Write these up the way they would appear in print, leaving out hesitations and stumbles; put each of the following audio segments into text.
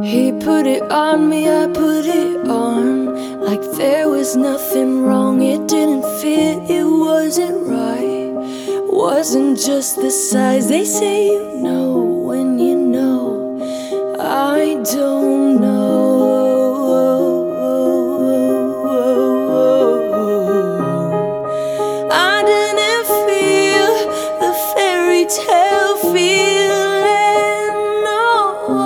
He put it on me, I put it on, like there was nothing wrong. It didn't fit, it wasn't right, wasn't just the size. They say you know when you know. I don't know. I didn't feel the fairy tale feeling. No.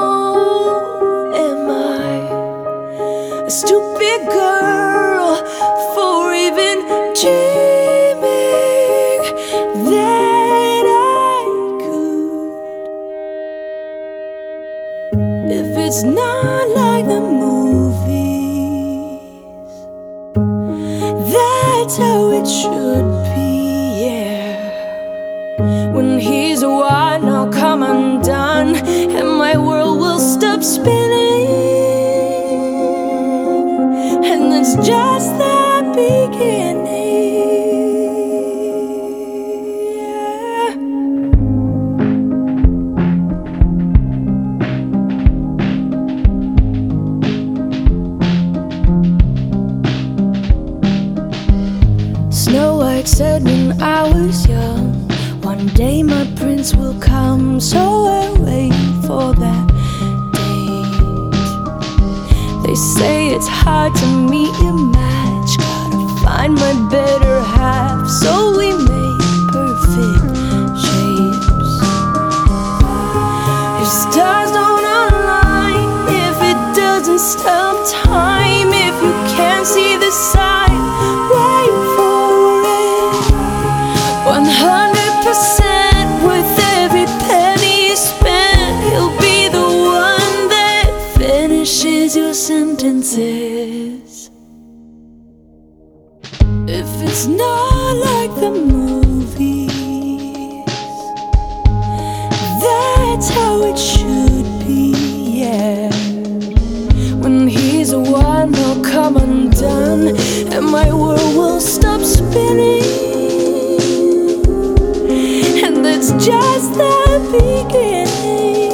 Am I a stupid girl for even dreaming that I could? If it's not like the movies, that's how it should be, yeah. When he's a while, I'll come undone, and my world will stop spinning. And it's just the beginning, yeah. Snow White said when I was young, one day my prince will come. So I wait for that date. They say it's hard to meet your match, gotta find my better half, so we make perfect shapes. If stars don't align, if it doesn't stop time, if you can't see the sign, wait for it. 100% with every penny spent, he'll be the one that finishes your sentences. If it's not like the movies, that's how it should be, yeah. When he's a one, he'll come undone, and my world will stop spinning. And that's just the beginning.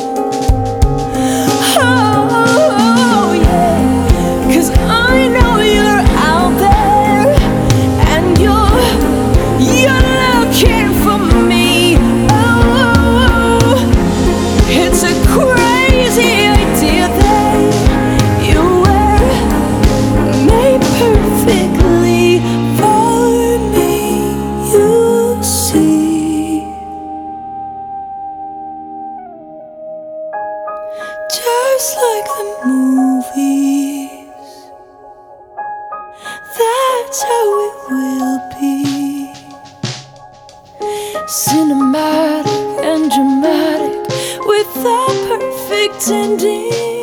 Oh, yeah. 'Cause I know you're out there, and you're looking for me. Oh, it's a crazy idea that you were made perfectly for me, you see. Just like the movies, that's how it will be. Cinematic and dramatic with a perfect ending.